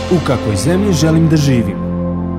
U kakvoj zemlji želim da živim?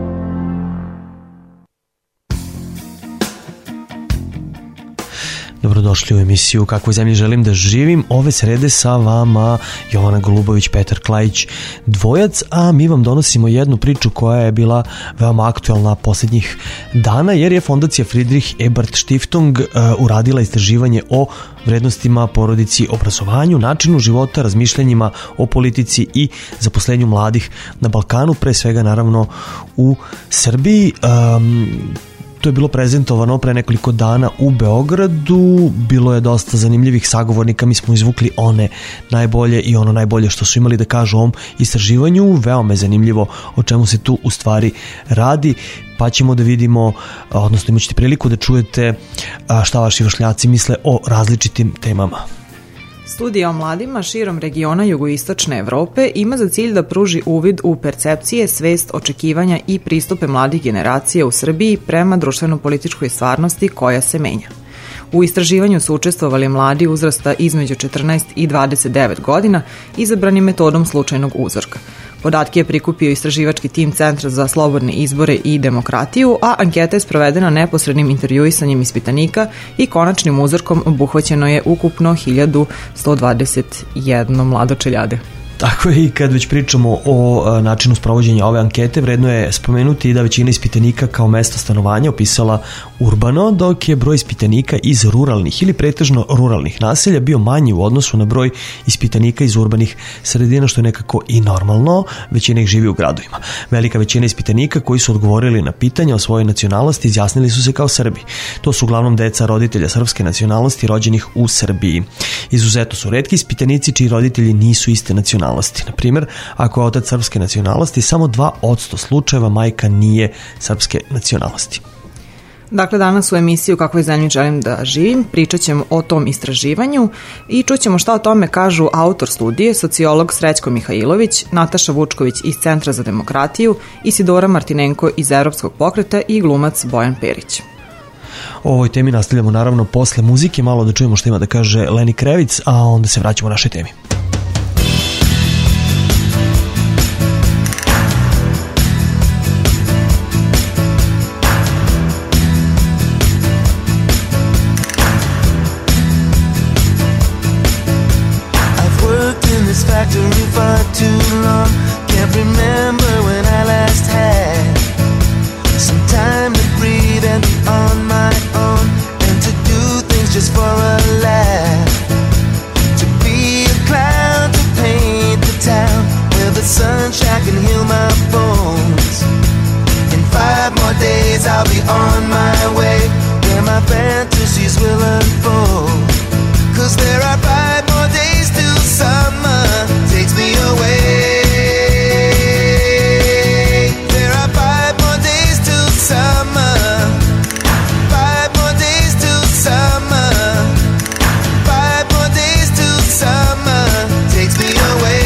Dobrodošli u emisiju Kakvoj zemlji želim da živim. Ove srede sa vama Jovana Golubović, Petar Klajić, dvojac, a mi vam donosimo jednu priču koja je bila veoma aktuelna posljednjih dana, jer je fondacija Friedrich Ebert Stiftung uradila istraživanje o vrednostima, porodici, obrazovanju, načinu života, razmišljanjima o politici i zaposlenju mladih na Balkanu, pre svega naravno u Srbiji. To je bilo prezentovano pre nekoliko dana u Beogradu, bilo je dosta zanimljivih sagovornika, mi smo izvukli one najbolje i ono najbolje što su imali da kažu o ovom istraživanju. Veoma je zanimljivo o čemu se tu u stvari radi, pa ćemo da vidimo, odnosno imat ćete priliku da čujete šta vaši vršnjaci misle o različitim temama. Studija o mladima širom regiona jugoistočne Evrope ima za cilj da pruži uvid u percepcije, svest, očekivanja i pristupe mladih generacija u Srbiji prema društveno-političkoj stvarnosti koja se menja. U istraživanju su učestvovali mladi uzrasta između 14 i 29 godina, izabrani metodom slučajnog uzorka. Podatke je prikupio istraživački tim Centra za slobodne izbore i demokratiju, a anketa je sprovedena neposrednim intervjuisanjem ispitanika i konačnim uzorkom obuhvaćeno je ukupno 1121 mlado čeljade. Tako je, i kad već pričamo o načinu sprovođenja ove ankete, vredno je spomenuti da većina ispitanika kao mesto stanovanja opisala urbano, dok je broj ispitanika iz ruralnih ili pretežno ruralnih naselja bio manji u odnosu na broj ispitanika iz urbanih sredina, što je nekako i normalno, većina ih živi u gradovima. Velika većina ispitanika koji su odgovorili na pitanja o svojoj nacionalnosti izjasnili su se kao Srbi. To su uglavnom deca roditelja srpske nacionalnosti rođenih u Srbiji. Izuzetno su retki ispitanici čiji roditelji nisu iste nacionalnosti. Na primjer, ako je otac srpske nacionalnosti, samo 2% slučajeva majka nije srpske nacionalnosti. Dakle, danas u emisiji U kakvoj zemlji želim da živim pričat ćemo o tom istraživanju i čućemo šta o tome kažu autor studije, sociolog Srećko Mihajlović, Nataša Vučković iz Centra za demokratiju, Isidora Martinenko iz Evropskog pokreta i glumac Bojan Perić. O ovoj temi nastavljamo naravno posle muzike, malo da čujemo što ima da kaže Leni Krevic, a onda se vraćamo našoj temi. Factory for too long. Can't remember when I last had some time to breathe and be on my own, and to do things just for a laugh. To be a clown, to paint the town where the sunshine can heal my bones. In 5 more days I'll be on my way, where my fantasies will unfold. 'Cause there are 5 more days till summer takes me away. There are 5 more days till summer. 5 more days till summer. 5 more days till summer takes me away.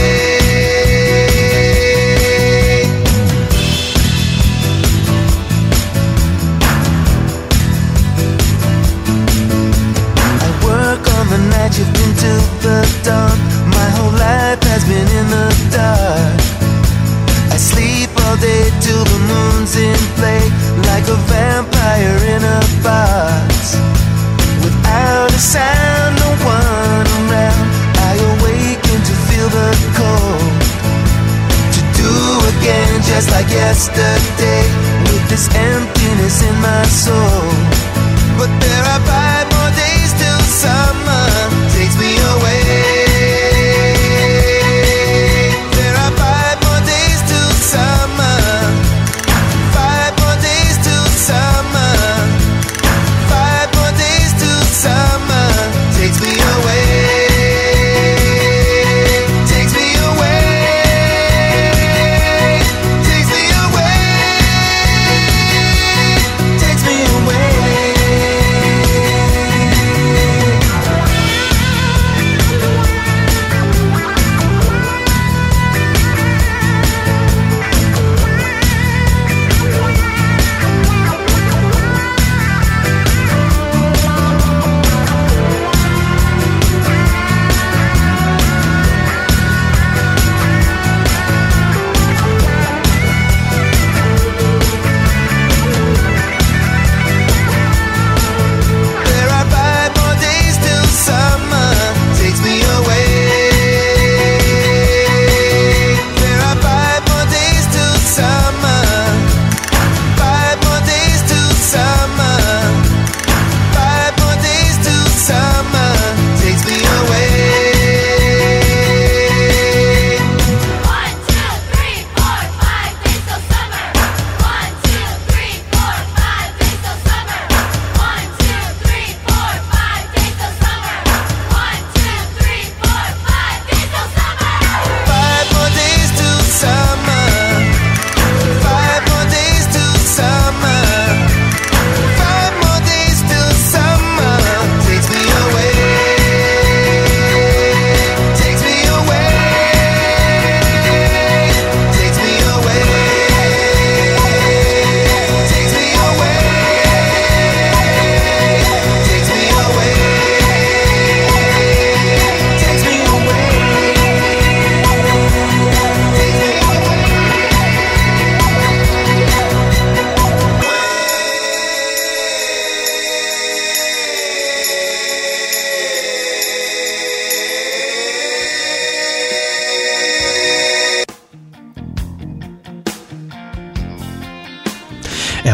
I work on the night shift into the dawn. My whole life has been in the dark. I sleep all day till the moon's in play, like a vampire in a box. Without a sound, no one around, I awaken to feel the cold. To do again just like yesterday, with this emptiness in my soul. But there are 5 more days till summer takes me away. Summer, 5 more days till summer.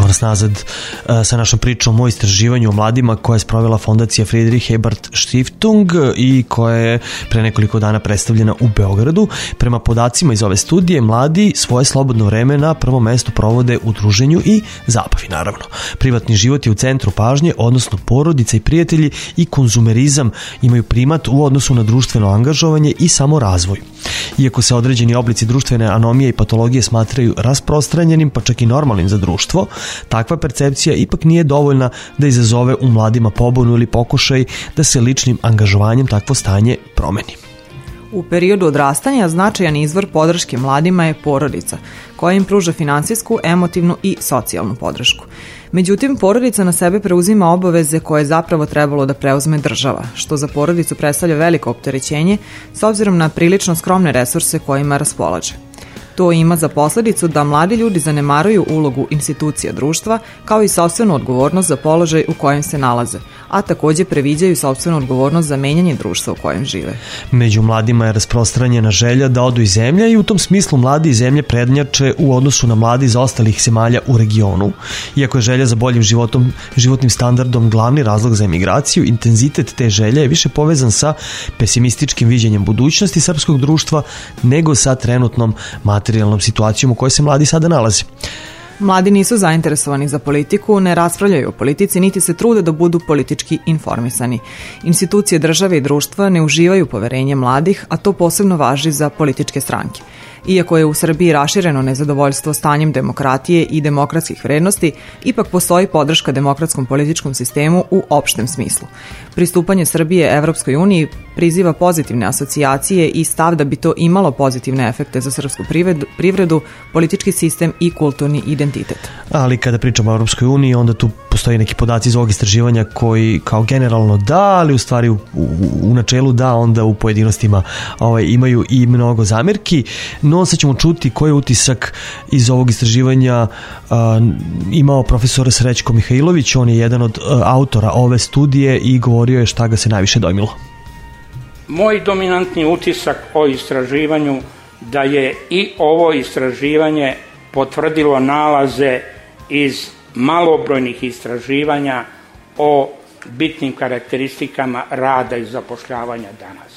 nas nazad sa našom pričom o istraživanju o mladima koje je sprovela fondacija Friedrich Ebert Stiftung i koja je pre nekoliko dana predstavljena u Beogradu. Prema podacima iz ove studije, mladi svoje slobodno vreme na prvom mestu provode u druženju i zabavi, naravno. Privatni život je u centru pažnje, odnosno porodica i prijatelji i konzumerizam imaju primat u odnosu na društveno angažovanje i samorazvoj. Iako se određeni oblici društvene anomije i patologije smatraju rasprostranjenim, pa čak i normalnim za društvo, takva percepcija ipak nije dovoljna da izazove u mladima pobunu ili pokušaj da se ličnim angažovanjem takvo stanje promeni. U periodu odrastanja značajan izvor podrške mladima je porodica, koja im pruža finansijsku, emotivnu i socijalnu podršku. Međutim, porodica na sebe preuzima obaveze koje je zapravo trebalo da preuzme država, što za porodicu predstavlja veliko opterećenje s obzirom na prilično skromne resurse kojima raspolaže. To ima za posledicu da mladi ljudi zanemaruju ulogu institucija društva kao i sopstvenu odgovornost za položaj u kojem se nalaze, a takođe previđaju sopstvenu odgovornost za menjanje društva u kojem žive. Među mladima je rasprostranjena želja da odu iz zemlje i u tom smislu mladi iz zemlje prednjače u odnosu na mladi iz ostalih zemalja u regionu. Iako je želja za boljim životnim standardom glavni razlog za emigraciju, intenzitet te želje je više povezan sa pesimističkim viđenjem budućnosti srpskog društva nego sa trenutnom materijalnom situacijom u kojoj se mladi sada nalaze. Mladi nisu zainteresovani za politiku, ne raspravljaju o politici, niti se trude da budu politički informisani. Institucije države i društva ne uživaju poverenje mladih, a to posebno važi za političke stranke. Iako je u Srbiji rašireno nezadovoljstvo stanjem demokratije i demokratskih vrednosti, ipak postoji podrška demokratskom političkom sistemu u opštem smislu. Pristupanje Srbije Evropskoj uniji priziva pozitivne asocijacije i stav da bi to imalo pozitivne efekte za srpsku privredu, politički sistem i kulturni identitet. Ali kada pričamo o Evropskoj uniji, onda tu postoji neki podaci iz ovog istraživanja koji kao generalno da, ali u stvari u načelu da, onda u pojedinostima imaju i mnogo zamerki. No, sad ćemo čuti koji je utisak iz ovog istraživanja imao profesor Srećko Mihajlović. On je jedan od autora ove studije i govorio je šta ga se najviše dojmilo. Moj dominantni utisak o istraživanju da je i ovo istraživanje potvrdilo nalaze iz malobrojnih istraživanja o bitnim karakteristikama rada i zapošljavanja danas.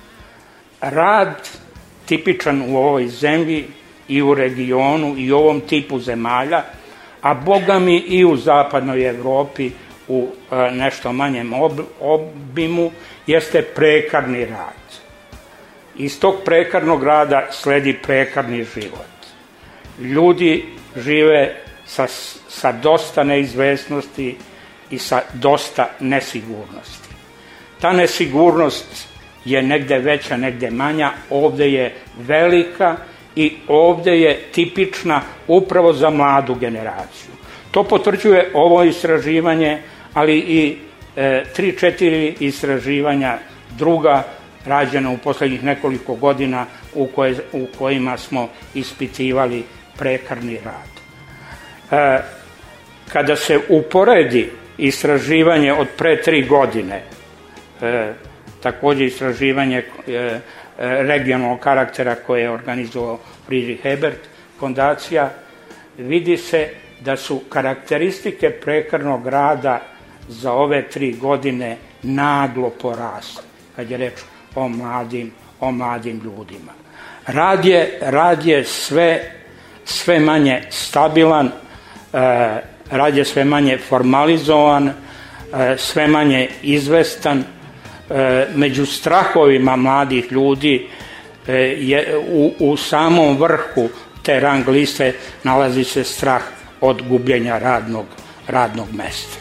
Rad tipičan u ovoj zemlji i u regionu i u ovom tipu zemalja, a boga mi i u zapadnoj Evropi u nešto manjem obimu, jeste prekarni rad. Iz tog prekarnog rada sledi prekarni život. Ljudi žive sa dosta neizvesnosti i sa dosta nesigurnosti. Ta nesigurnost je negde veća, negde manja, ovde je velika i ovde je tipična upravo za mladu generaciju. To potvrđuje ovo istraživanje, ali i 3-4 istraživanja druga rađena u poslednjih nekoliko godina u kojima smo ispitivali prekarni rad. Kada se uporedi istraživanje od pre 3 godine, takođe istraživanje regionalnog karaktera koje je organizovao Friedrich Ebert fondacija, vidi se da su karakteristike prekarnog rada za ove 3 godine naglo porasle, kad je reč o mladim ljudima. Rad je sve manje stabilan, rad je sve manje formalizovan, sve manje izvestan. Među strahovima mladih ljudi u samom vrhu te rang liste nalazi se strah od gubljenja radnog mesta.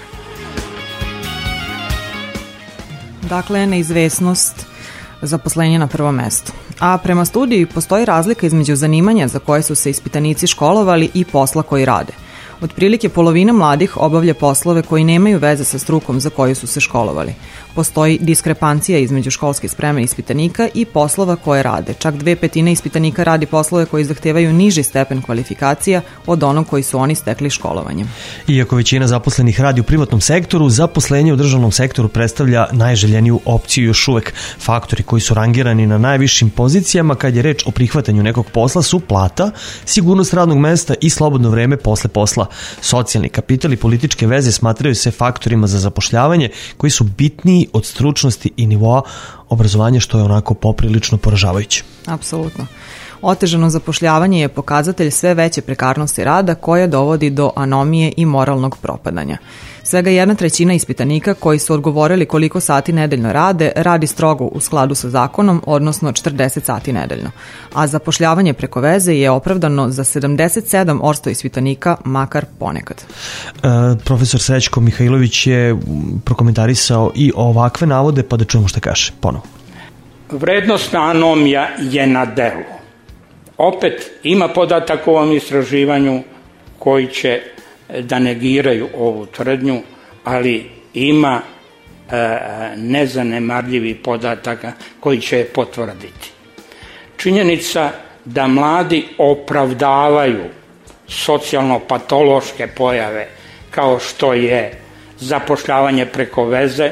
Dakle, neizvesnost zaposlenja na prvom mestu. A prema studiji postoji razlika između zanimanja za koje su se ispitanici školovali i posla koji rade. Otprilike polovina mladih obavlja poslove koji nemaju veze sa strukom za koju su se školovali. Postoji diskrepancija između školske spreme ispitanika i poslova koje rade. Čak 2/5 ispitanika radi poslove koji zahtevaju niži stepen kvalifikacija od onog koji su oni stekli školovanjem. Iako većina zaposlenih radi u privatnom sektoru, zaposlenje u državnom sektoru predstavlja najželjeniju opciju još uvek. Faktori koji su rangirani na najvišim pozicijama kad je reč o prihvatanju nekog posla su plata, sigurnost radnog mesta i slobodno vreme posle posla. kapitala. Socijalni kapital i političke veze smatraju se faktorima za zapošljavanje koji su bitniji od stručnosti i nivoa obrazovanja, što je onako poprilično poražavajuće. Apsolutno. Otežano zapošljavanje je pokazatelj sve veće prekarnosti rada koja dovodi do anomije i moralnog propadanja. Svega 1/3 ispitanika koji su odgovorili koliko sati nedeljno rade, radi strogo u skladu sa zakonom, odnosno 40 sati nedeljno. A zapošljavanje preko veze je opravdano za 77% ispitanika, makar ponekad. Profesor Srećko Mihajlović je prokomentarisao i ovakve navode, pa da čujemo šta kaže ponovo. Vrednostna anomija je na delu. Opet ima podatak u ovom istraživanju koji će da negiraju ovu tvrdnju, ali ima nezanemarljivi podataka koji će je potvrditi. Činjenica da mladi opravdavaju socijalno-patološke pojave kao što je zapošljavanje preko veze,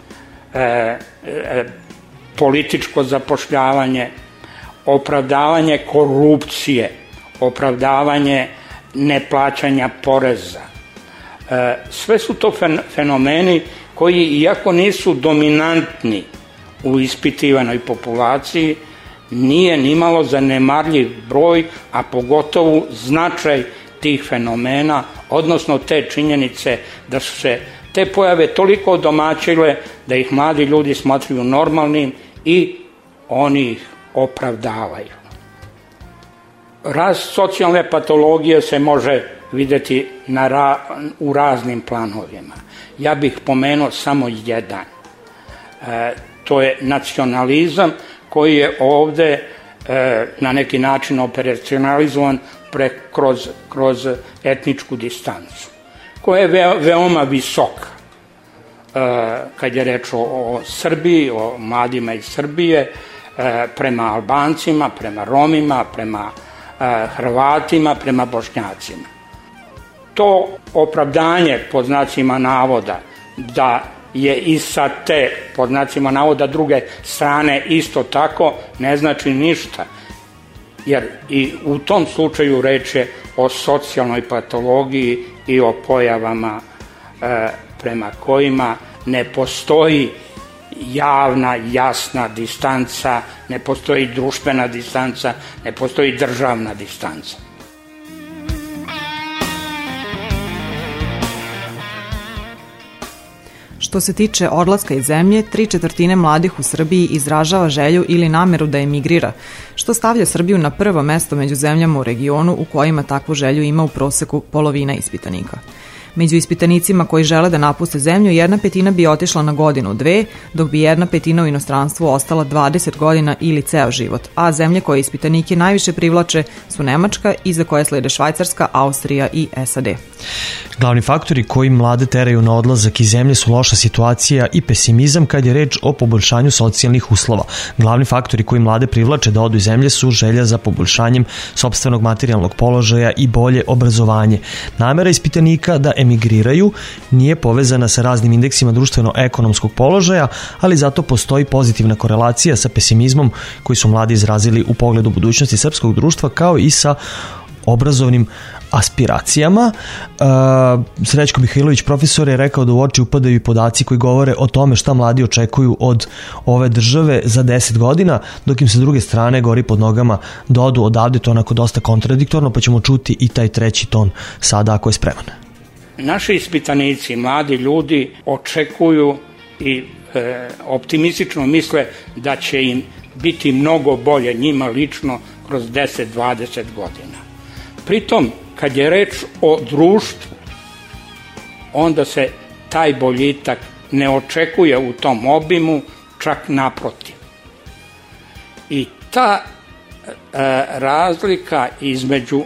političko zapošljavanje, opravdavanje korupcije, opravdavanje neplaćanja poreza. Sve su to fenomeni koji, iako nisu dominantni u ispitivanoj populaciji, nije nimalo zanemarljiv broj, a pogotovo značaj tih fenomena, odnosno te činjenice da su se te pojave toliko odomaćile da ih mladi ljudi smatraju normalnim i oni ih opravdavaju. Rast socijalne patologije se može vidjeti u raznim planovima. Ja bih pomenuo samo jedan. To je nacionalizam koji je ovde na neki način operacionalizovan kroz etničku distancu, koja je veoma visoka. Kad je reč o Srbiji, o mladima iz Srbije, prema Albancima, prema Romima, prema Hrvatima, prema Bošnjacima. To opravdanje, pod znacima navoda, da je i sa te, pod znacima navoda, druge strane isto tako, ne znači ništa. Jer i u tom slučaju reč je o socijalnoj patologiji i o pojavama prema kojima ne postoji javna, jasna distanca, ne postoji društvena distanca, ne postoji državna distanca. Što se tiče odlaska iz zemlje, 3/4 mladih u Srbiji izražava želju ili nameru da emigrira, što stavlja Srbiju na prvo mesto među zemljama u regionu u kojima takvu želju ima u proseku polovina ispitanika. Među ispitanicima koji žele da napuste zemlju, 1/5 bi otišla na godinu, 2, dok bi 1/5 u inostranstvu ostala 20 godina ili ceo život, a zemlje koje ispitanike najviše privlače su Nemačka, iza koje slede Švajcarska, Austrija i SAD. Glavni faktori koji mlade teraju na odlazak iz zemlje su loša situacija i pesimizam kad je reč o poboljšanju socijalnih uslova. Glavni faktori koji mlade privlače da odu iz zemlje su želja za poboljšanjem sopstvenog materijalnog položaja i bolje obrazovanje. Namera ispitanika da emigriraju nije povezana sa raznim indeksima društveno-ekonomskog položaja, ali zato postoji pozitivna korelacija sa pesimizmom koji su mladi izrazili u pogledu budućnosti srpskog društva, kao i sa obrazovnim aspiracijama. Srećko Mihajlović, profesor, je rekao da u oči upadaju i podaci koji govore o tome šta mladi očekuju od ove države za 10 godina, dok im se s druge strane gori pod nogama da odu odavde. To je onako dosta kontradiktorno, pa ćemo čuti i taj treći ton sada ako je spreman. Naši ispitanici, mladi ljudi, očekuju i optimistično misle da će im biti mnogo bolje, njima lično, kroz 10-20 godina. Pritom, kad je reč o društvu, onda se taj boljitak ne očekuje u tom obimu, čak naprotiv. I ta razlika između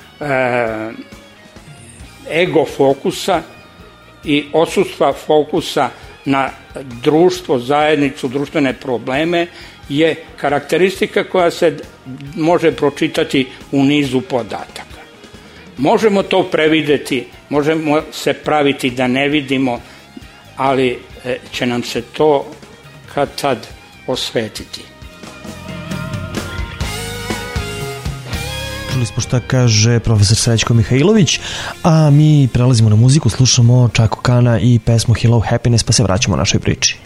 ego fokusa i odsustva fokusa na društvo, zajednicu, društvene probleme je karakteristika koja se može pročitati u nizu podataka. Možemo to prevideti, možemo se praviti da ne vidimo, ali će nam se to kad tad osvetiti. Čuli smo šta kaže profesor Srećko Mihajlović, a mi prelazimo na muziku, slušamo Chaka Kana i pesmu Hello Happiness, pa se vraćamo našoj priči.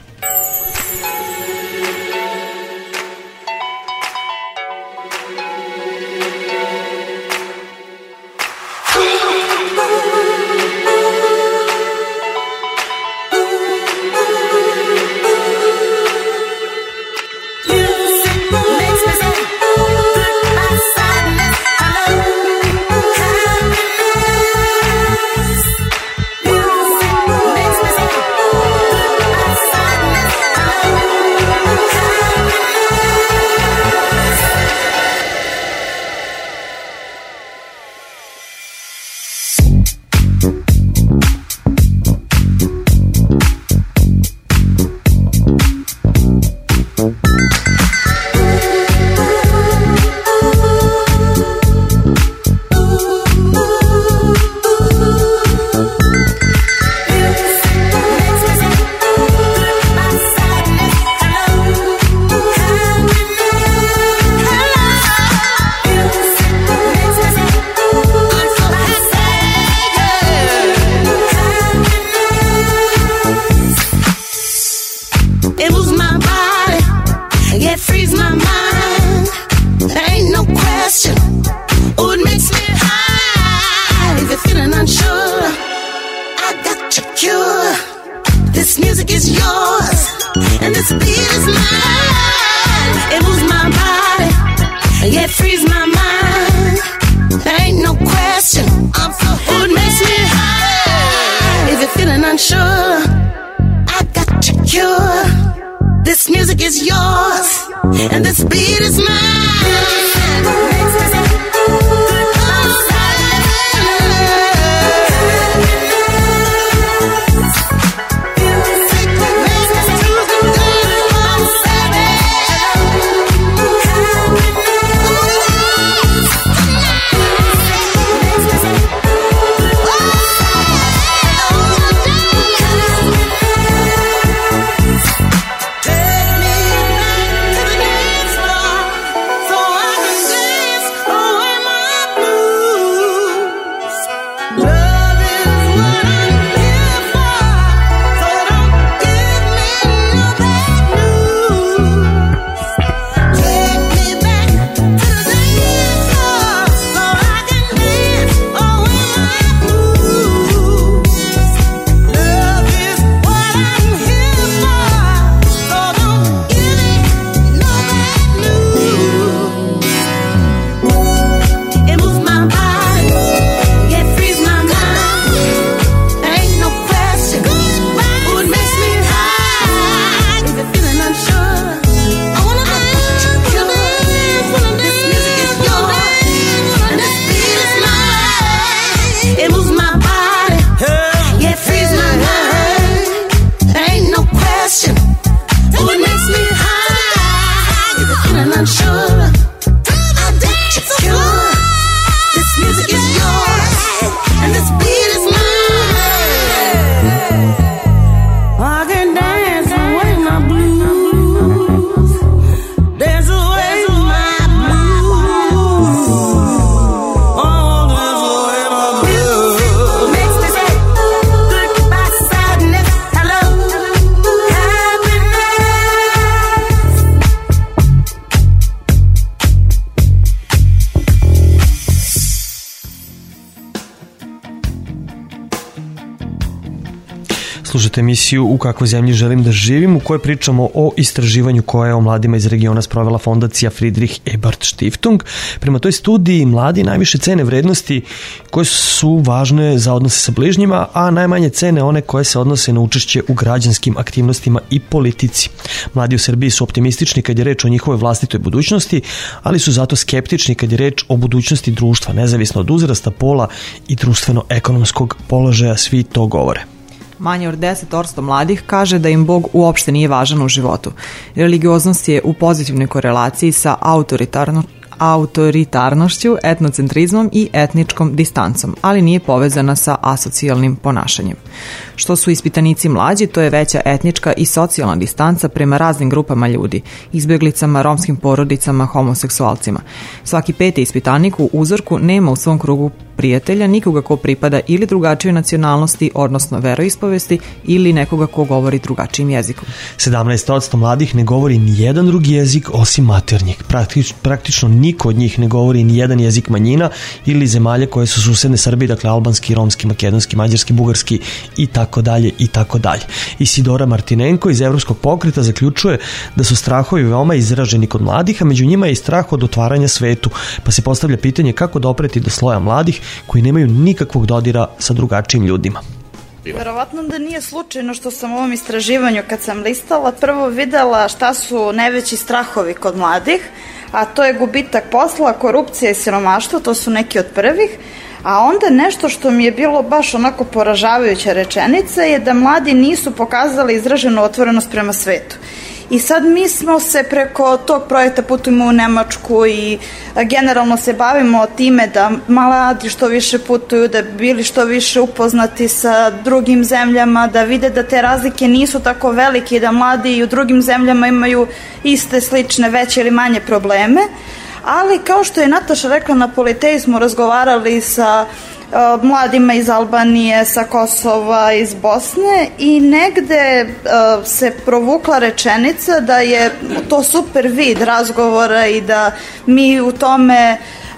Slušajte emisiju U kakvoj zemlji želim da živim, u kojoj pričamo o istraživanju koje je o mladima iz regiona sprovela fondacija Friedrich Ebert Stiftung. Prema toj studiji mladi najviše cene vrednosti koje su važne za odnose sa bližnjima, a najmanje cene one koje se odnose na učešće u građanskim aktivnostima i politici. Mladi u Srbiji su optimistični kad je reč o njihovoj vlastitoj budućnosti, ali su zato skeptični kad je reč o budućnosti društva, nezavisno od uzrasta, pola i društveno-ekonomskog položaja, svi to govore. Manje od 10% mladih kaže da im Bog uopšte nije važan u životu. Religioznost je u pozitivnoj korelaciji sa autoritarnošću, etnocentrizmom i etničkom distancom, ali nije povezana sa asocijalnim ponašanjem. Što su ispitanici mlađi, to je veća etnička i socijalna distanca prema raznim grupama ljudi, izbjeglicama, romskim porodicama, homoseksualcima. Svaki peti ispitanik u uzorku nema u svom krugu prijatelja nikoga ko pripada ili drugačijoj nacionalnosti, odnosno veroispovesti, ili nekoga ko govori drugačijim jezikom. 17% mladih ne govori ni jedan drugi jezik osim maternjeg. Praktično niko od njih ne govori ni jedan jezik manjina ili zemalja koje su susedne Srbiji, dakle albanski, romski, makedonski, mađarski, bugarski i tako dalje i tako dalje. Isidora Martinenko iz Evropskog pokreta zaključuje da su strahovi veoma izraženi kod mladih, a među njima je i strah od otvaranja svetu, pa se postavlja pitanje kako dopreti do sloja mladih koji nemaju nikakvog dodira sa drugačijim ljudima. Verovatno da nije slučajno što sam u ovom istraživanju kad sam listala prvo videla šta su najveći strahovi kod mladih, a to je gubitak posla, korupcija i siromaštvo, to su neki od prvih, a onda nešto što mi je bilo baš onako poražavajuća rečenica je da mladi nisu pokazali izraženu otvorenost prema svetu. I sad mi smo se preko tog projekta putujemo u Nemačku i generalno se bavimo time da mladi što više putuju, da bili što više upoznati sa drugim zemljama, da vide da te razlike nisu tako velike i da mladi i u drugim zemljama imaju iste, slične, veće ili manje probleme. Ali kao što je Nataša rekla, na Politei smo razgovarali sa mladima iz Albanije, sa Kosova, iz Bosne i negde se provukla rečenica da je to super vid razgovora i da mi u tome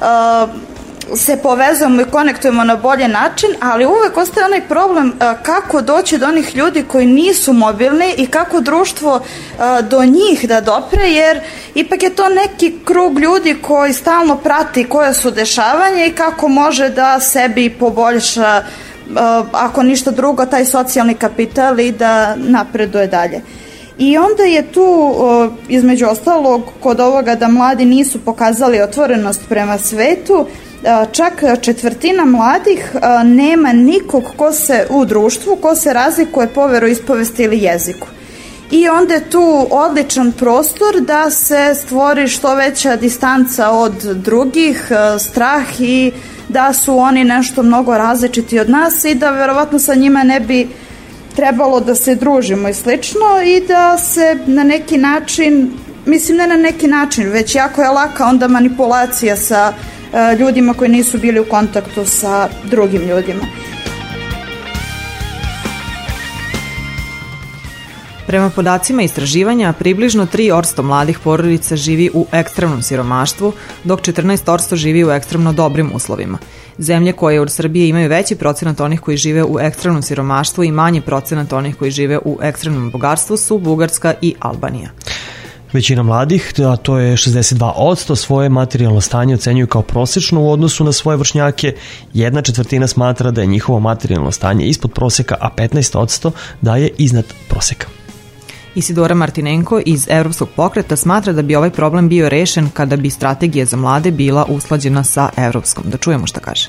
se povezujemo i konektujemo na bolji način, ali uvek ostaje onaj problem kako doći do onih ljudi koji nisu mobilni i kako društvo do njih da dopre, jer ipak je to neki krug ljudi koji stalno prati koja su dešavanja i kako može da sebi poboljša, ako ništa drugo, taj socijalni kapital i da napreduje dalje. I onda je tu, između ostalog, kod ovoga da mladi nisu pokazali otvorenost prema svetu, čak četvrtina mladih nema nikog ko se u društvu, ko se razlikuje po veroispovesti ili jeziku. I onda je tu odličan prostor da se stvori što veća distanca od drugih, strah i da su oni nešto mnogo različiti od nas i da verovatno sa njima ne bi trebalo da se družimo i slično i da se na neki način, mislim ne na neki način, već jako je laka onda manipulacija sa ljudima koji nisu bili u kontaktu sa drugim ljudima. Prema podacima istraživanja, približno 3% mladih porodica živi u ekstremnom siromaštvu, dok 14% živi u ekstremno dobrim uslovima. Zemlje koje od Srbije imaju veći procenat onih koji žive u ekstremnom siromaštvu i manji procenat onih koji žive u ekstremnom bogatstvu su Bugarska i Albanija. Većina mladih, a to je 62%, svoje materijalno stanje ocenjuju kao prosečno u odnosu na svoje vršnjake. 1/4 smatra da je njihovo materijalno stanje ispod proseka, a 15% da je iznad proseka. Isidora Martinenko iz Evropskog pokreta smatra da bi ovaj problem bio rešen kada bi strategija za mlade bila usklađena sa evropskom. Da čujemo šta kaže.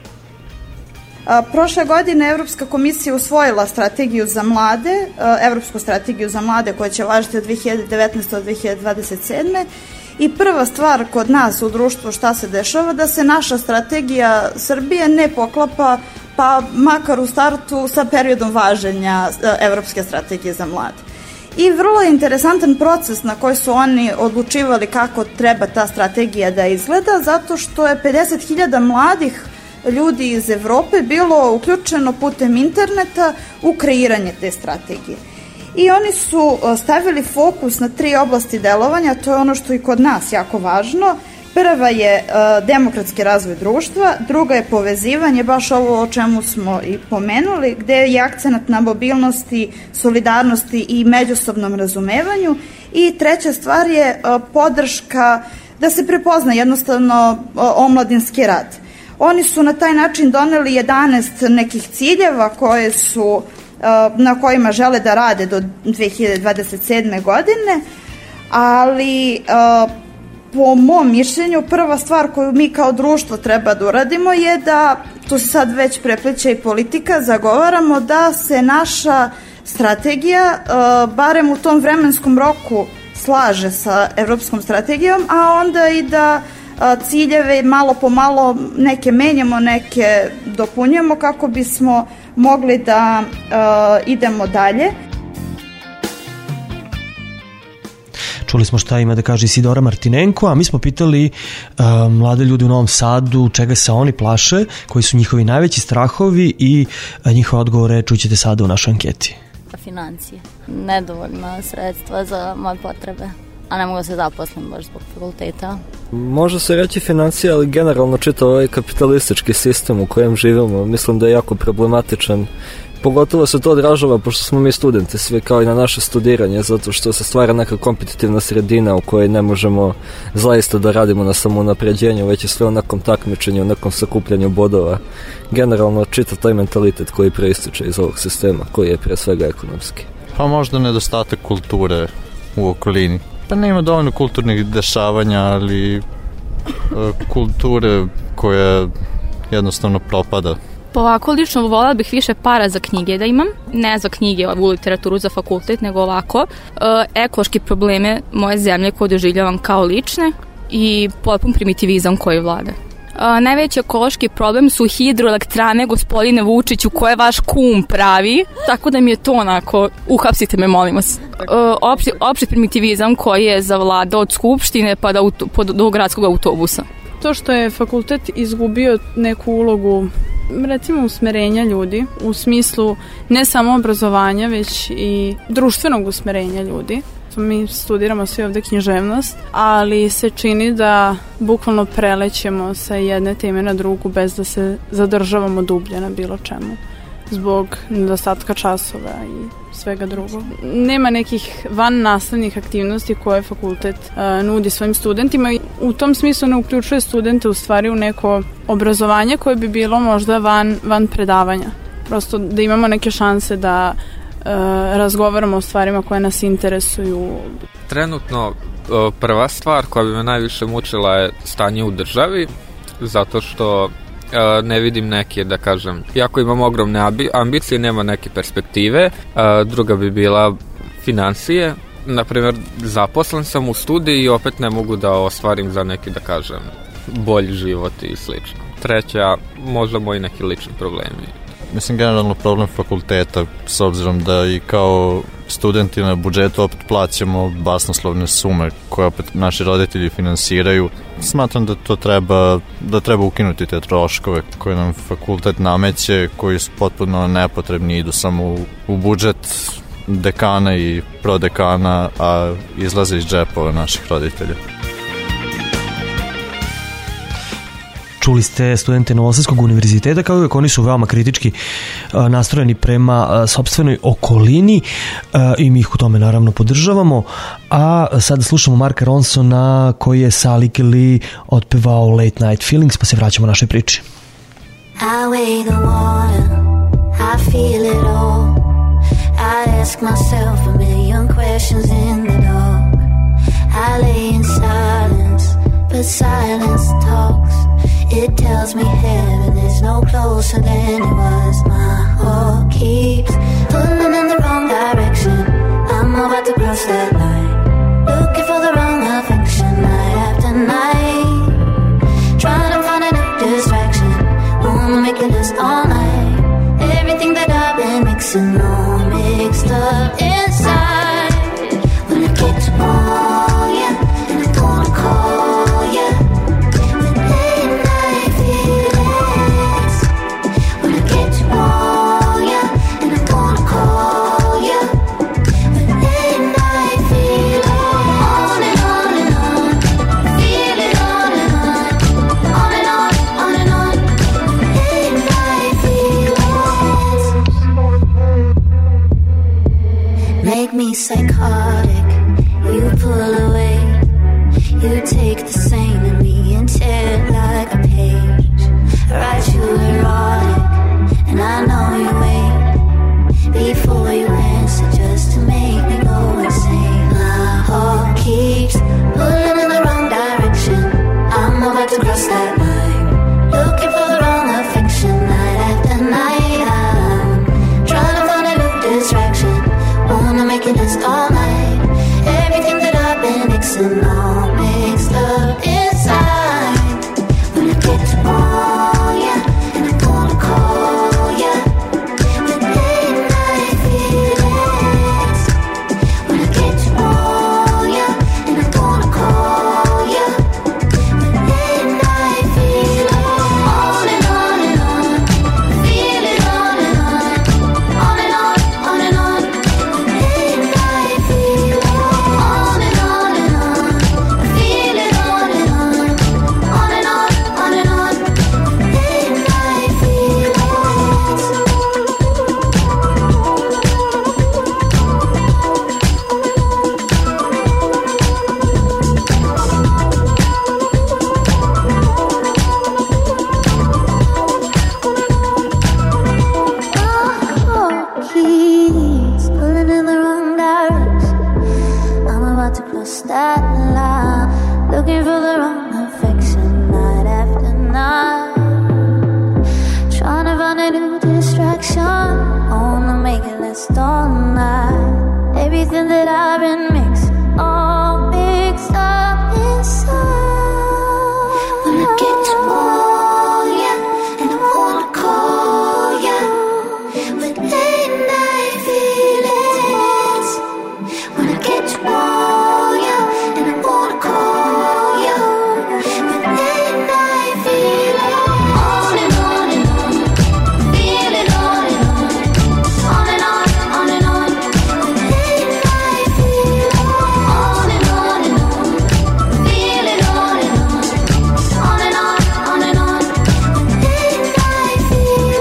Prošle godine Evropska komisija usvojila strategiju za mlade, Evropsku strategiju za mlade koja će važiti od 2019. do 2027. I prva stvar kod nas u društvu šta se dešava, da se naša strategija Srbije ne poklapa, pa makar u startu sa periodom važenja Evropske strategije za mlade. I vrlo je interesantan proces na koji su oni odlučivali kako treba ta strategija da izgleda, zato što je 50.000 mladih ljudi iz Evrope bilo uključeno putem interneta u kreiranje te strategije. I oni su stavili fokus na 3 oblasti delovanja, to je ono što je kod nas jako važno. Prva je demokratski razvoj društva, druga je povezivanje, baš ovo o čemu smo i pomenuli, gde je akcenat na mobilnosti, solidarnosti i međusobnom razumevanju. I treća stvar je podrška da se prepozna jednostavno omladinski rad. Oni su na taj način doneli 11 nekih ciljeva koje su, na kojima žele da rade do 2027. godine, ali po mom mišljenju prva stvar koju mi kao društvo treba da uradimo je da, tu se sad već prepliče i politika, zagovaramo da se naša strategija barem u tom vremenskom roku slaže sa evropskom strategijom, a onda i da ciljeve malo po malo neke menjamo, neke dopunjujemo kako bismo mogli da idemo dalje. Čuli smo šta ima da kaže Isidora Martinenko, a mi smo pitali mlade ljude u Novom Sadu čega se oni plaše, koji su njihovi najveći strahovi i njihove odgovore čućete sada u našoj anketi. Financije. Nedovoljna sredstva za moje potrebe, a ne mogu da se zaposlim baš zbog fakulteta. Može se reći financije, ali generalno čitav ovaj kapitalistički sistem u kojem živimo, mislim da je jako problematičan. Pogotovo se to odražava, pošto smo mi studenti svi, kao i na naše studiranje, zato što se stvara neka kompetitivna sredina u kojoj ne možemo zaista da radimo na samounapređenju, već je sve u nekom takmičenju, u nekom sakupljanju bodova. Generalno čitav taj mentalitet koji proističe iz ovog sistema, koji je pre svega ekonomski. Pa možda nedostatak kulture u okolini. Pa nema dovoljno kulturnih dešavanja, ali kulture koja jednostavno propada. Pa ovako, lično voljela bih više para za knjige da imam, ne za knjige u literaturu za fakultet, nego ovako. Ekološki probleme moje zemlje koje doživljavam kao lične i potpun primitivizam koji vlada. Najveći ekološki problem su hidroelektrane, gospodine Vučiću, koje vaš kum pravi, tako da mi je to onako, uhapsite me, molim vas. Opšti primitivizam koji je zavladao od Skupštine pa do gradskog autobusa. To što je fakultet izgubio neku ulogu, recimo usmerenja ljudi, u smislu ne samo obrazovanja, već i društvenog usmerenja ljudi. Mi studiramo svi ovde književnost, ali se čini da bukvalno prelećemo sa jedne teme na drugu bez da se zadržavamo dublje na bilo čemu, zbog nedostatka časova i svega drugog. Nema nekih van nastavnih aktivnosti koje fakultet nudi svojim studentima i u tom smislu ne uključuje studente u stvari u neko obrazovanje koje bi bilo možda van predavanja. Prosto da imamo neke šanse da razgovaramo o stvarima koje nas interesuju. Trenutno prva stvar koja bi me najviše mučila je stanje u državi, zato što ne vidim neke, da kažem, iako imam ogromne ambicije, nema neke perspektive. Druga bi bila financije. Naprimjer, zaposlen sam u studiji i opet ne mogu da ostvarim za neki, da kažem, bolji život i slično. Treća, možda moji neki lični problemi. Mislim, generalno problem fakulteta, s obzirom da i kao studenti na budžetu opet plaćamo basnoslovne sume koje opet naši roditelji finansiraju. Smatram da to treba ukinuti te troškove koje nam fakultet nameće, koji su potpuno nepotrebni, idu samo u budžet dekana i prodekana, a izlaze iz džepova naših roditelja. Čuli ste studente Novosadskog univerziteta, kao uvijek oni su veoma kritički nastrojeni prema sopstvenoj okolini i mi ih u tome naravno podržavamo. A sada slušamo Marka Ronsona koji je sa Licky Lee otpevao Late Night Feelings, pa se vraćamo našoj priči. I weigh the water, I feel it all. I ask myself a million questions in the dark. I lay in silence, but silence talks. It tells me heaven is no closer than it was. My heart keeps pulling in the wrong direction. I'm about to cross that line, looking for the wrong affection night after night, trying to find a new distraction. Wanna make it last all night. Everything that I've been mixing all mixed up inside. When I get to know you, and I'm gonna call you. Me psychotic, you pull away. You take the same in me and tear it like a page. Write you erotic, and I know you wait before you answer just to make me go insane. My heart keeps pulling in the wrong direction. I'm about to cross that line, looking for the wrong affection night after night. I'm trying to find a new distraction. Wanna make it last all night. Everything that I've been mixing all mixed up inside. crossed that line, looking for the wrong affection night after night, trying to find a new distraction, wanna make it last all night. Everything that I've been mixing, all mixed up inside. When I get to know ya, and I wanna call ya with late night feelings. When I get to know ya, and I wanna call ya with late night feelings. On and on and on, feeling on and on, on and on, on and on, with late night feelings. On and on and on, feeling on and on, on and on, on and on, with late night feelings.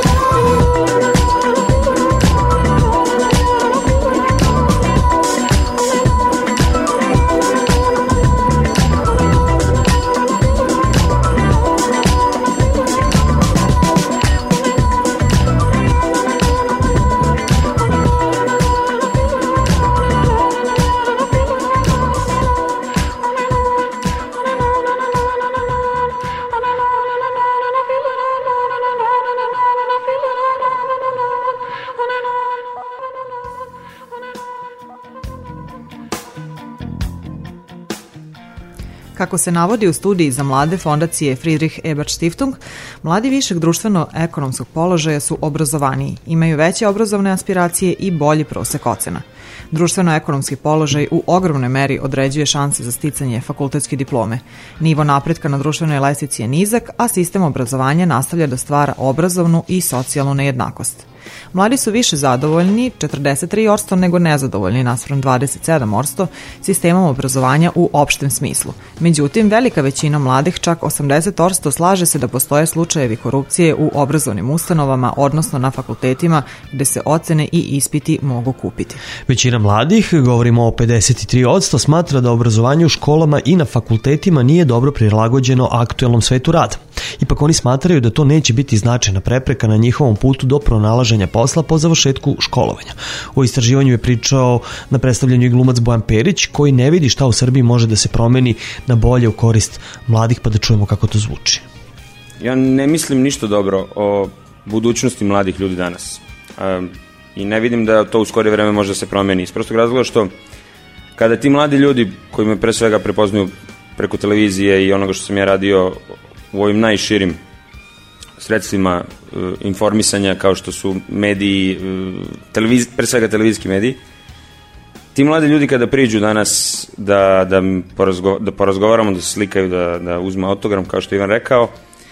Kako se navodi u studiji za mlade fondacije Friedrich Ebert Stiftung, mladi višeg društveno-ekonomskog položaja su obrazovaniji, imaju veće obrazovne aspiracije i bolji prosek ocena. Društveno-ekonomski položaj u ogromnoj meri određuje šanse za sticanje fakultetske diplome. Nivo napretka na društvenoj lestvici je nizak, a sistem obrazovanja nastavlja da stvara obrazovnu i socijalnu nejednakost. Mladi su više zadovoljni, 43%, nego nezadovoljni naspram 27% sistemom obrazovanja u opštem smislu. Međutim, velika većina mladih, čak 80%, slaže se da postoje slučajevi korupcije u obrazovnim ustanovama, odnosno na fakultetima gde se ocene i ispiti mogu kupiti. Većina mladih, govorimo o 53%, smatra da obrazovanje u školama i na fakultetima nije dobro prilagođeno aktuelnom svetu rada. Ipak oni smatraju da to neće biti značajna prepreka na njihovom putu do pronalaženja posla po završetku školovanja. O istraživanju je pričao na predstavljanju i glumac Bojan Perić, koji ne vidi šta u Srbiji može da se promeni na bolje u korist mladih, pa da čujemo kako to zvuči. Ja ne mislim ništa dobro o budućnosti mladih ljudi danas. I ne vidim da to u skorije vreme može da se promeni. Iz prostog razloga što kada ti mladi ljudi koji me pre svega prepoznaju preko televizije i onoga što sam ja radio u ovim najširim sredstvima informisanja kao što su mediji, pre svega televizijski mediji, ti mladi ljudi kada priđu danas da porazgovaramo, da se slikaju, da uzme autogram, kao što je Ivan rekao,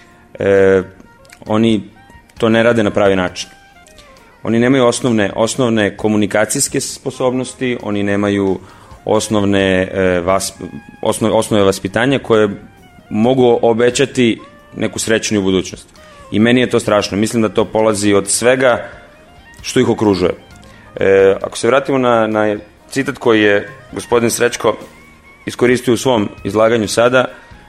oni to ne rade na pravi način. Oni nemaju osnovne komunikacijske sposobnosti, oni nemaju osnove vaspitanja koje mogu obećati neku srećniju budućnost. I meni je to strašno. Mislim da to polazi od svega što ih okružuje. Ako se vratimo na citat koji je gospodin Srećko iskoristio u svom izlaganju sada,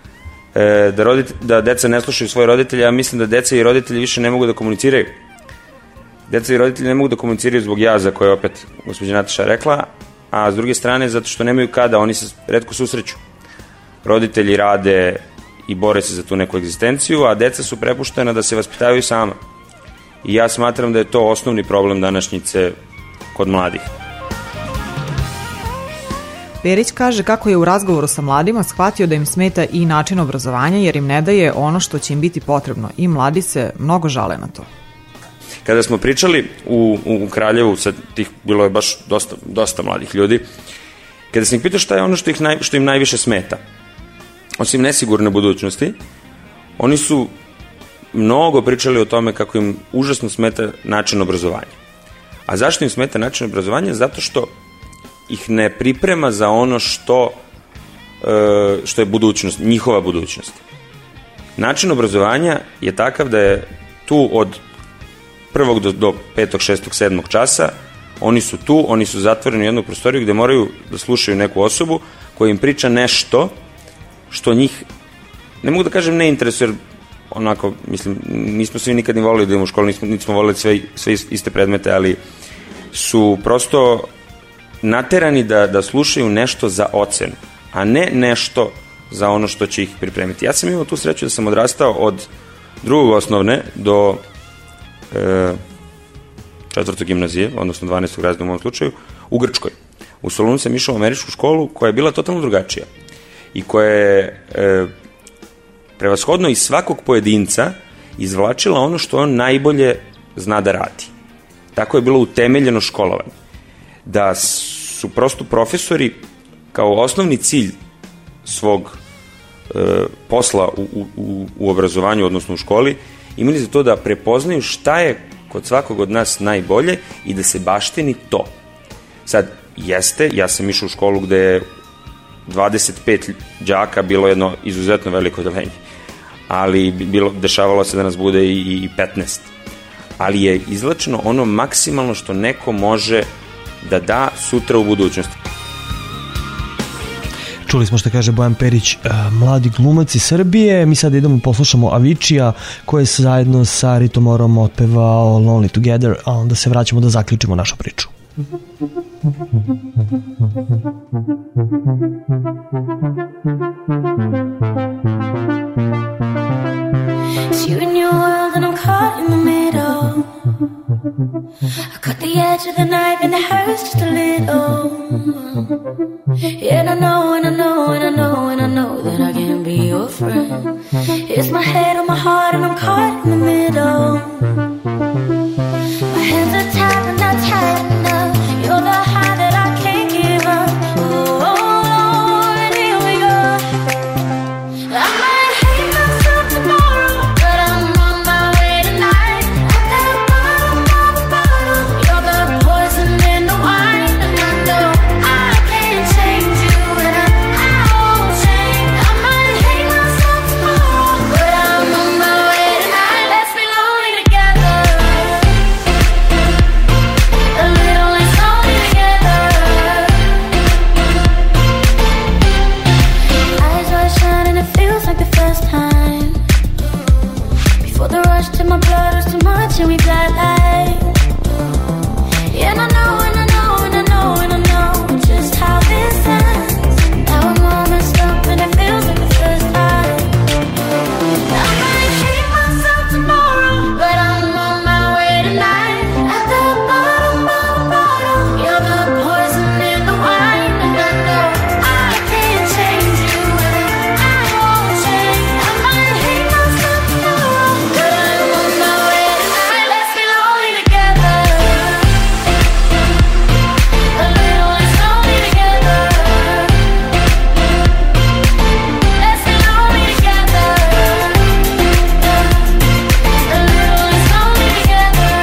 da deca ne slušaju svoje roditelje, ja mislim da deca i roditelji više ne mogu da komuniciraju. Deca i roditelji ne mogu da komuniciraju zbog jaza koje je opet gospođa Nataša rekla, a s druge strane zato što nemaju kada, oni se retko susreću. Roditelji rade i bore se za tu neku egzistenciju, a deca su prepuštena da se vaspitavaju sama. I ja smatram da je to osnovni problem današnjice kod mladih. Perić kaže kako je u razgovoru sa mladima shvatio da im smeta i način obrazovanja jer im ne daje ono što će im biti potrebno i mladi se mnogo žale na to. Kada smo pričali u Kraljevu, bilo je baš dosta mladih ljudi, kada sam ih pitao šta je ono što im najviše smeta, osim nesigurne budućnosti, oni su mnogo pričali o tome kako im užasno smeta način obrazovanja. A zašto im smeta način obrazovanja? Zato što ih ne priprema za ono što je budućnost, njihova budućnost. Način obrazovanja je takav da je tu od 1. do 5., 6., 7. časa, oni su tu, oni su zatvoreni u jednu prostoriju gde moraju da slušaju neku osobu koja im priča nešto što njih, ne mogu da kažem ne interesuje, jer onako, mislim, nismo svi nikad ni volili da idemo u školu, nismo volili sve iste predmete, ali su prosto naterani da slušaju nešto za ocenu. a ne nešto za ono što će ih pripremiti. Ja sam imao tu sreću da sam odrastao od drugog osnovne do 4. gimnazije, odnosno 12. razreda u mom slučaju, u Grčkoj. U Solunu sam išao u američku školu koja je bila totalno drugačija i koja je prevashodno iz svakog pojedinca izvlačila ono što on najbolje zna da radi. Tako je bilo utemeljeno školovanje. Da su prosto profesori kao osnovni cilj svog posla u obrazovanju, odnosno u školi, imali za to da prepoznaju šta je kod svakog od nas najbolje i da se baštini to. Sad, jeste, ja sam išao u školu gde je 25 đaka bilo jedno izuzetno veliko odeljenje, ali dešavalo se da nas bude i 15. Ali je izlačeno ono maksimalno što neko može da da sutra u budućnosti. Čuli smo što kaže Bojan Perić, mladi glumac iz Srbije. Mi sad idemo poslušamo Avicija koji je zajedno sa Ritomorom otpevao Lonely Together, a onda se vraćamo da zaključimo našu priču. It's you in your world and I'm caught in the middle. I cut the edge of the knife and it hurts just a little. And I know, and I know, and I know, and I know that I can't be your friend. It's my head on my heart and I'm caught in the middle. My hands are tied and not tight enough. You're the high that I can't give up. Oh, Lord, here we go. I might hate myself tomorrow, but I'm on my way tonight. At the bottom of the bottle, you're the poison in the wine. And I know I can't change you, and I won't change. I might hate myself tomorrow, but I'm on my way tonight. Let's be lonely together. A little less lonely together. Eyes are shining, it feels like the first time. Before the rush to my blood was too much and we got light. And I know, and I know, and I know, and I know just how this ends. Now I'm all messed up and it feels like the first time. I might hate myself tomorrow, but I'm on my way tonight. At the bottom of the bottle, you're the poison in the wine. And I know I can't change you, and I won't change. I might hate myself tomorrow, but I'm on my way tonight. Let's be lonely together. A little less lonely together. Let's be lonely together. A little less lonely together.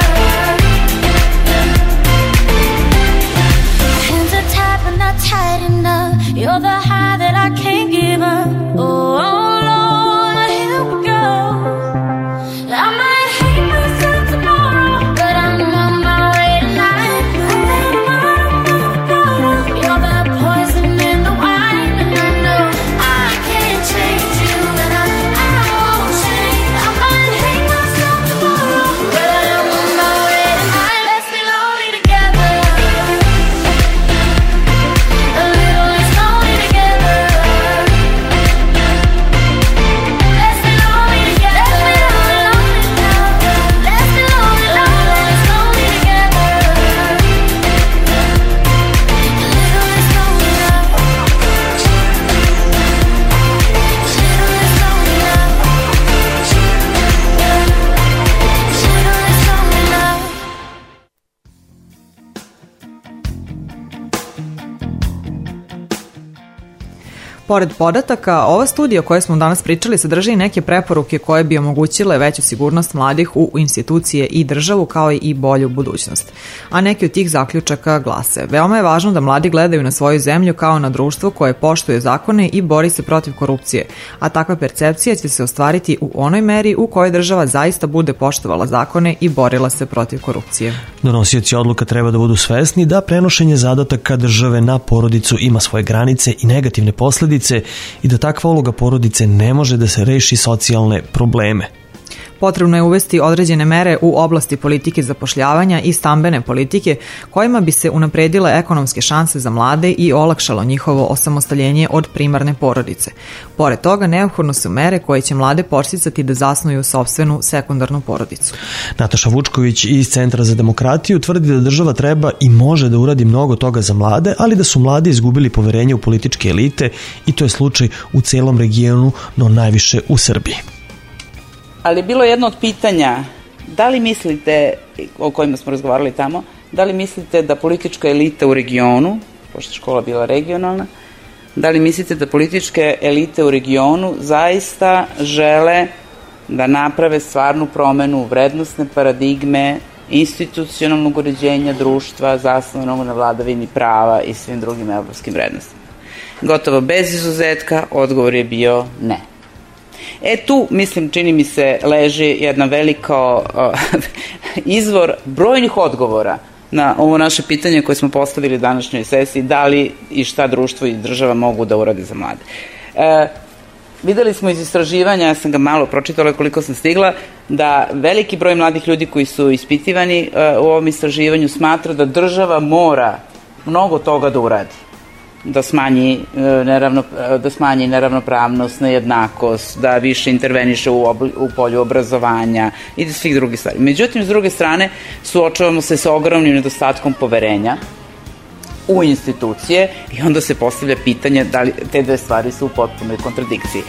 Hands are tied but not tight enough. You're the high that I can't give up. Oh, Lord, here we go. I might hate myself tomorrow, but I'm on my way tonight. You're the poison in the wine, and I know I can't change you, and I won't change. I might hate myself tomorrow, but I'm on my way tonight. Let's be lonely together. A little less lonely together. Let's be lonely together. Let's be lonely, less lonely together. A little less lonely love. A little less lonely love. A little less lonely love. Pored podataka, ova studija o kojoj smo danas pričali sadrži i neke preporuke koje bi omogućile veću sigurnost mladih u institucije i državu kao i bolju budućnost. A neki od tih zaključaka glase: veoma je važno da mladi gledaju na svoju zemlju kao na društvo koje poštuje zakone i bori se protiv korupcije, a takva percepcija će se ostvariti u onoj meri u kojoj država zaista bude poštovala zakone i borila se protiv korupcije. Donosioci odluka treba da budu svesni da prenošenje zadataka države na porodicu ima svoje granice i negativne posledice i da takva uloga porodice ne može da se reši socijalne probleme. Potrebno je uvesti određene mere u oblasti politike zapošljavanja i stambene politike kojima bi se unapredile ekonomske šanse za mlade i olakšalo njihovo osamostaljenje od primarne porodice. Pored toga, neophodno su mere koje će mlade podsticati da zasnuju sopstvenu sekundarnu porodicu. Nataša Vučković iz Centra za demokratiju tvrdi da država treba i može da uradi mnogo toga za mlade, ali da su mladi izgubili poverenje u političke elite i to je slučaj u celom regionu, no najviše u Srbiji. Ali bilo jedno od pitanja, da li mislite, o kojima smo razgovarali tamo, da li mislite da politička elita u regionu, pošto je škola bila regionalna, da li mislite da političke elite u regionu zaista žele da naprave stvarnu promenu vrednostne paradigme, institucionalnog uređenja društva zasnovanog na vladavini prava i svim drugim evropskim vrednostima? Gotovo bez izuzetka, odgovor je bio ne. Tu, mislim, čini mi se, leži jedna veliko izvor brojnih odgovora na ovo naše pitanje koje smo postavili današnjoj sesiji, da li i šta društvo i država mogu da urade za mlade. Videli smo iz istraživanja, ja sam ga malo pročitala koliko sam stigla, da veliki broj mladih ljudi koji su ispitivani u ovom istraživanju smatra da država mora mnogo toga da uradi. Da smanji neravnopravnost, nejednakost, da više interveniše u polju obrazovanja i da svih drugih stvari. Međutim, s druge strane, suočavamo se sa ogromnim nedostatkom poverenja u institucije i onda se postavlja pitanje da li te dve stvari su u potpunoj kontradikciji.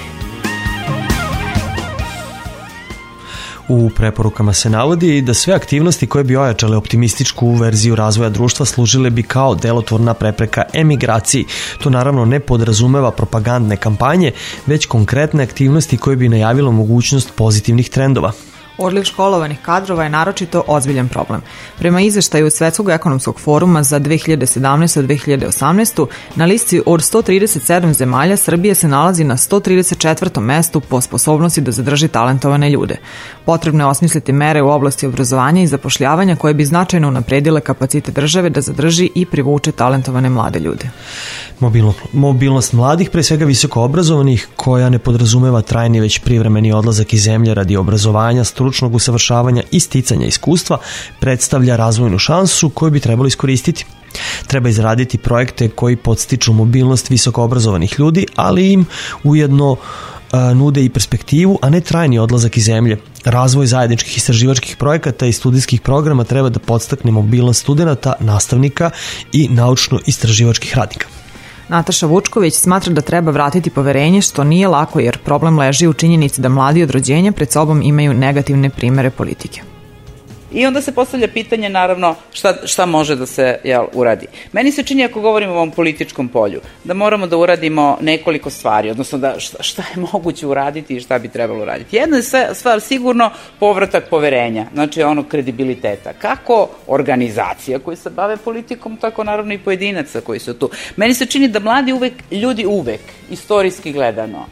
U preporukama se navodi da sve aktivnosti koje bi ojačale optimističku verziju razvoja društva služile bi kao delotvorna prepreka emigraciji. To naravno ne podrazumeva propagandne kampanje, već konkretne aktivnosti koje bi najavilo mogućnost pozitivnih trendova. Odliv školovanih kadrova je naročito ozbiljan problem. Prema izveštaju Svetskog ekonomskog foruma za 2017-2018, na listi od 137 zemalja Srbija se nalazi na 134. mestu po sposobnosti da zadrži talentovane ljude. Potrebno je osmisliti mere u oblasti obrazovanja i zapošljavanja koje bi značajno unapredile kapacitet države da zadrži i privuče talentovane mlade ljude. Mobilnost mladih, pre svega visoko obrazovanih, koja ne podrazumeva trajni već privremeni odlazak iz zemlje radi obrazovanja, stručnog usavršavanja i sticanja iskustva, predstavlja razvojnu šansu koju bi trebalo iskoristiti. Treba izraditi projekte koji podstiču mobilnost visoko obrazovanih ljudi, ali im ujedno nude i perspektivu, a ne trajni odlazak iz zemlje. Razvoj zajedničkih istraživačkih projekata i studijskih programa treba da podstakne mobilnost studenata, nastavnika i naučno-istraživačkih radnika. Nataša Vučković smatra da treba vratiti poverenje, što nije lako jer problem leži u činjenici da mladi od rođenja pred sobom imaju negativne primere politike. I onda se postavlja pitanje, naravno, šta može da se uradi. Meni se čini, ako govorimo o ovom političkom polju, da moramo da uradimo nekoliko stvari, odnosno da šta je moguće uraditi i šta bi trebalo uraditi. Jedna je stvar sigurno povratak poverenja, znači onog kredibiliteta. Kako organizacija koji se bave politikom, tako naravno i pojedinaca koji su tu. Meni se čini da mladi ljudi uvek, istorijski gledano,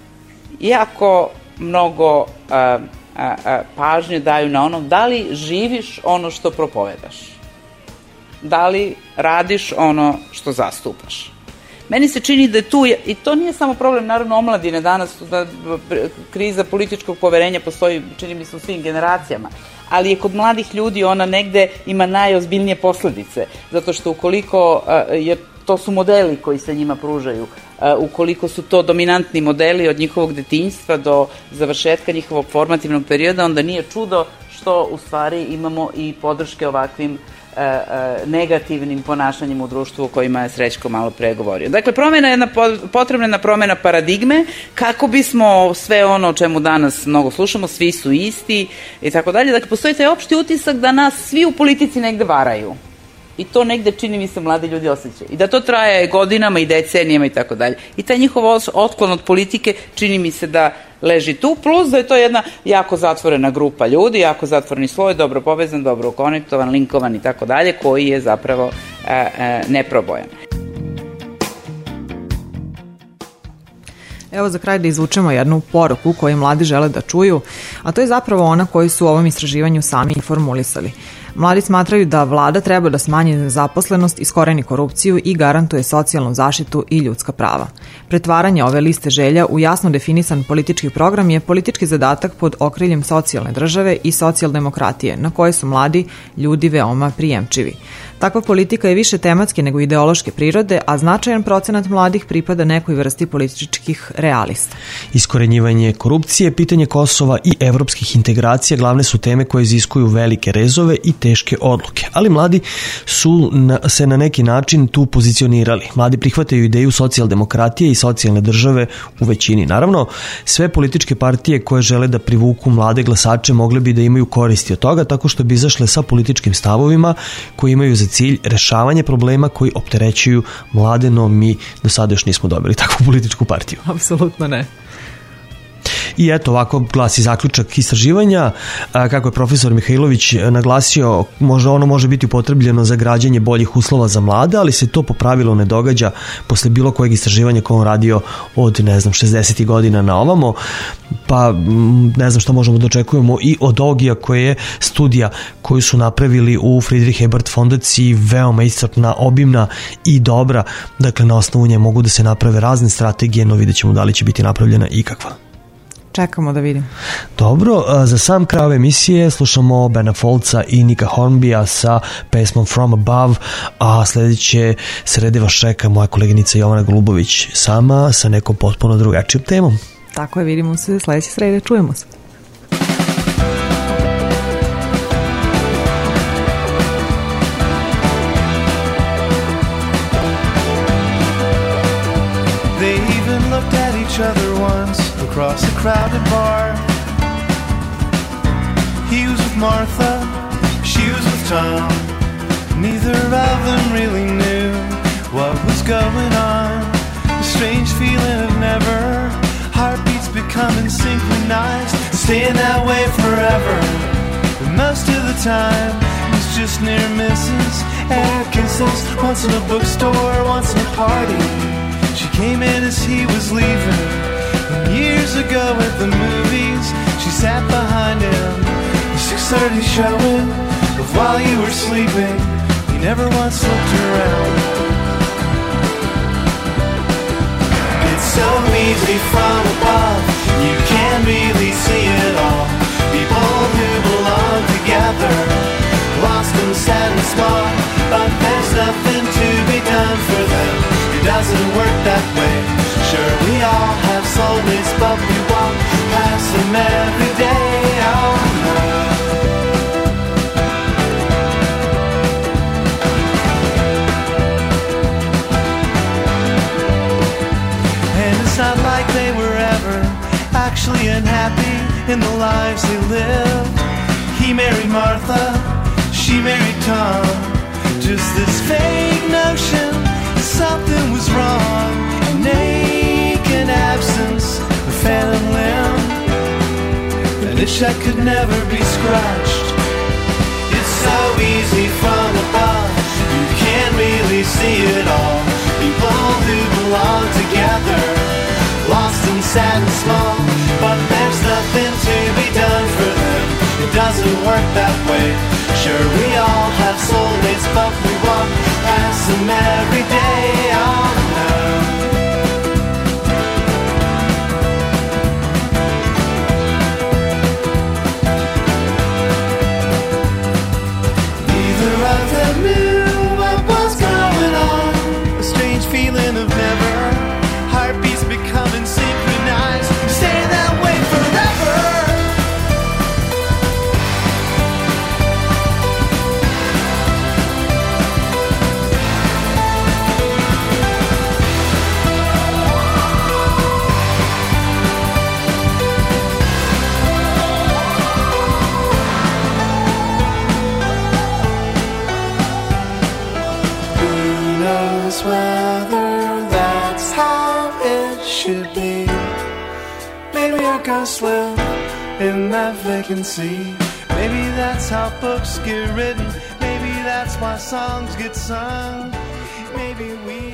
jako mnogo pažnje daju na onom da li živiš ono što propovedaš, da li radiš ono što zastupaš. Meni se čini da je tu, i to nije samo problem naravno omladine danas, da kriza političkog poverenja postoji, čini mi se, u svim generacijama, ali je kod mladih ljudi ona negde ima najozbiljnije posledice, zato što ukoliko je to su modeli koji se njima pružaju. Ukoliko su to dominantni modeli od njihovog detinjstva do završetka njihovog formativnog perioda, onda nije čudo što u stvari imamo i podrške ovakvim negativnim ponašanjem u društvu o kojima je Srećko malo pre govorio. Dakle, potrebna je promena paradigme kako bismo sve ono o čemu danas mnogo slušamo, svi su isti i tako dalje. Dakle, postoji taj opšti utisak da nas svi u politici negde varaju. I to negde, čini mi se, mladi ljudi osjećaju. I da to traje godinama i decenijama i tako dalje. I taj njihov otklon od politike čini mi se da leži tu, plus da je to jedna jako zatvorena grupa ljudi, jako zatvoreni sloj, dobro povezan, dobro konektovan, linkovan i tako dalje, koji je zapravo neprobojan. Evo za kraj da izvučemo jednu poruku koju mladi žele da čuju, a to je zapravo ona koju su u ovom istraživanju sami formulisali. Mladi smatraju da vlada treba da smanji nezaposlenost, iskoreni korupciju i garantuje socijalnu zaštitu i ljudska prava. Pretvaranje ove liste želja u jasno definisan politički program je politički zadatak pod okriljem socijalne države i socijaldemokratije, na koje su mladi ljudi veoma prijemčivi. Takva politika je više tematske nego ideološke prirode, a značajan procenat mladih pripada nekoj vrsti političkih realista. Iskorenjivanje korupcije, pitanje Kosova i evropskih integracija glavne su teme koje iziskuju velike rezove i teške odluke, ali mladi su se na neki način tu pozicionirali. Mladi prihvataju ideju socijaldemokratije i socijalne države u većini. Naravno, sve političke partije koje žele da privuku mlade glasače mogle bi da imaju koristi od toga tako što bi izašle sa političkim stavovima koji imaju za cilj rešavanje problema koji opterećuju mlade, no mi do sada još nismo dobili takvu političku partiju. Apsolutno ne. I eto, ovako glasi zaključak istraživanja. Kako je profesor Mihajlović naglasio, ono može biti upotrebljeno za građenje boljih uslova za mlade, ali se to po pravilu ne događa posle bilo kojeg istraživanja koje on radio od, 60. godina na ovamo, pa ne znam šta možemo da očekujemo i od ovog, iako je studija koju su napravili u Friedrich Ebert fondaciji veoma iscrpna, obimna i dobra, dakle na osnovu nje mogu da se naprave razne strategije, no vidjet ćemo da li će biti napravljena ikakva. Čekamo da vidim. Dobro, za sam kraj ove emisije slušamo Bena Folca i Nika Hornbija sa pesmom From Above, a sledeće srede vas čeka moja koleginica Jovana Golubović sama sa nekom potpuno drugačijom temom. Tako je, vidimo se sledeće srede, čujemo se. Across a crowded bar, he was with Martha, she was with Tom. Neither of them really knew what was going on. A strange feeling of never, heartbeats becoming synchronized, staying that way forever. But most of the time, it was just near misses, air kisses, once in a bookstore, once in a party. She came in as he was leaving. Years ago at the movies, she sat behind him. The 6:30 showing of While You Were Sleeping. He never once looked around. It's so easy from above, you can't really see it all. People who belong together, lost and sad and small, but there's nothing to be done for them. It doesn't work that way. Sure, we all have soulmates, but we walk past them every day. Oh no. And it's not like they were ever actually unhappy in the lives they lived. He married Martha, she married Tom. Just this vague notion that something was wrong. Naked absence, a phantom limb, an itch that could never be scratched. It's so easy from above, you can't really see it all. People who belong together, lost and sad and small, but there's nothing to be done for them. It doesn't work that way. Sure, we all have soulmates, but we walk past them every day. Oh no. Live in that vacancy. Maybe that's how books get written. Maybe that's why songs get sung. Maybe we